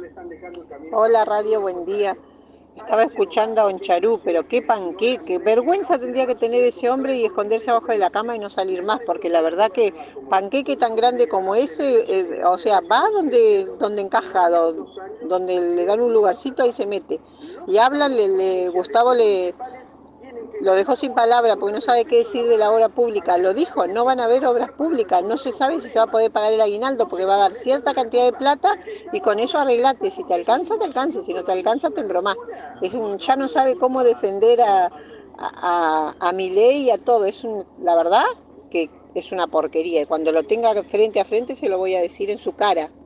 Hola Radio, buen día. Estaba escuchando a Oncharú, pero qué panqueque. Vergüenza tendría que tener ese hombre y esconderse abajo de la cama y no salir más, porque la verdad que panqueque tan grande como ese, o sea, va donde encaja, donde le dan un lugarcito, ahí se mete. Y habla, Gustavo lo dejó sin palabra porque no sabe qué decir de la obra pública. Lo dijo, no van a haber obras públicas, no se sabe si se va a poder pagar el aguinaldo porque va a dar cierta cantidad de plata y con eso arreglate. Si te alcanza, te alcanza, si no te alcanza, te embromás. Ya no sabe cómo defender a Milei y a todo. La verdad que es una porquería y cuando lo tenga frente a frente se lo voy a decir en su cara.